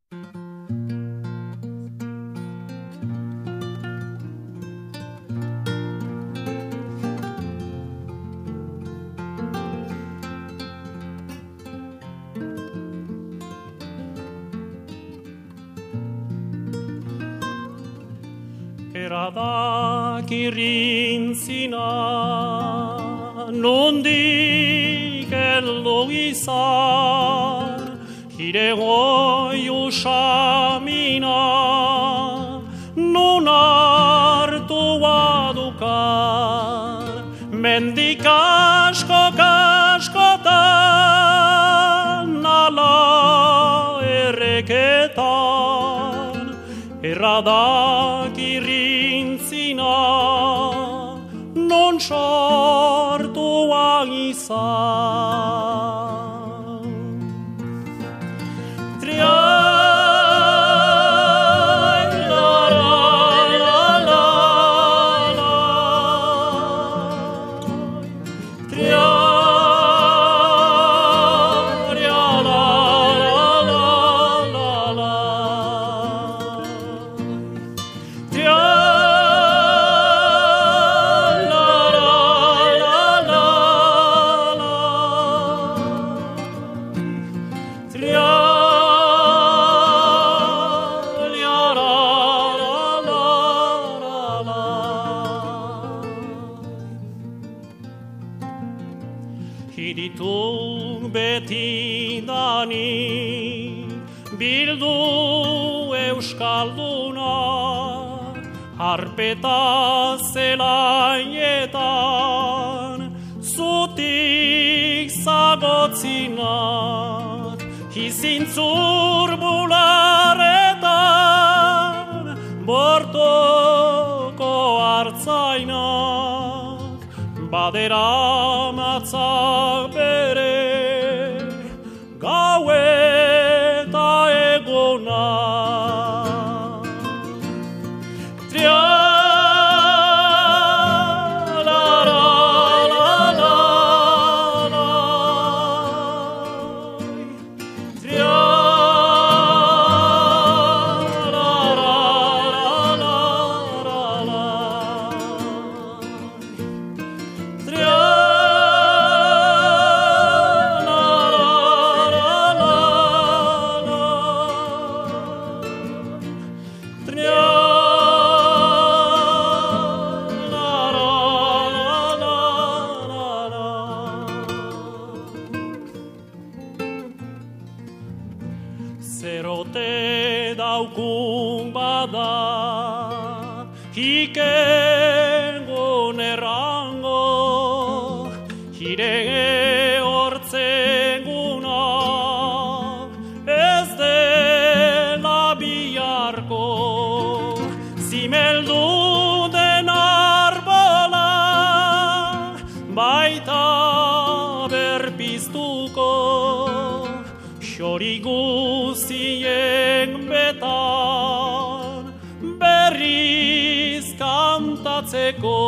Eradak irrintzina, nondik heldu izan, hiregoi usamina, non hartu adukar, mendik askotan, ala erreketan, eradak irrintzina, non sortua izan. Triai, la la la la la, triai, la la la la la, triai. Hirituk beti dani, bildu euskalduna, harpeta zelaietan, zutik zagotzinak, izintzur bularetan, bortoko hartzainak, badera matzak bere, gau eta egona. Zerote daukun bada, hikengon errango, hire hortzeguna, ez dela biharko, zimeldu den arbola, baita berpiztuko, xori guzien betan, berriz kantatzeko.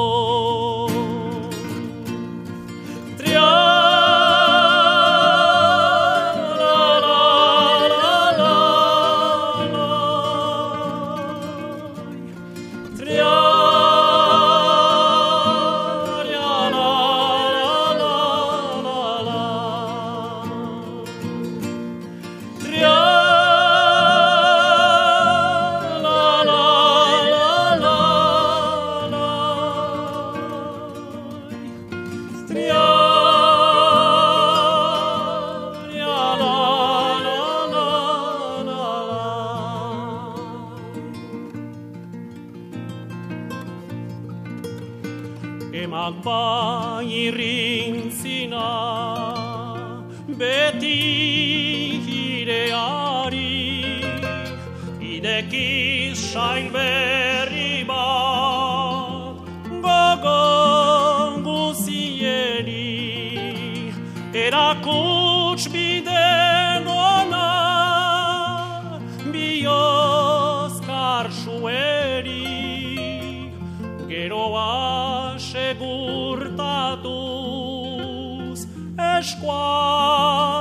Emak bai irrintzina, beti hireari, ideki sail berri bat, gogon guzieri, erakuts bide ona, biozkar sueri, geroa segurtatuz eskuan.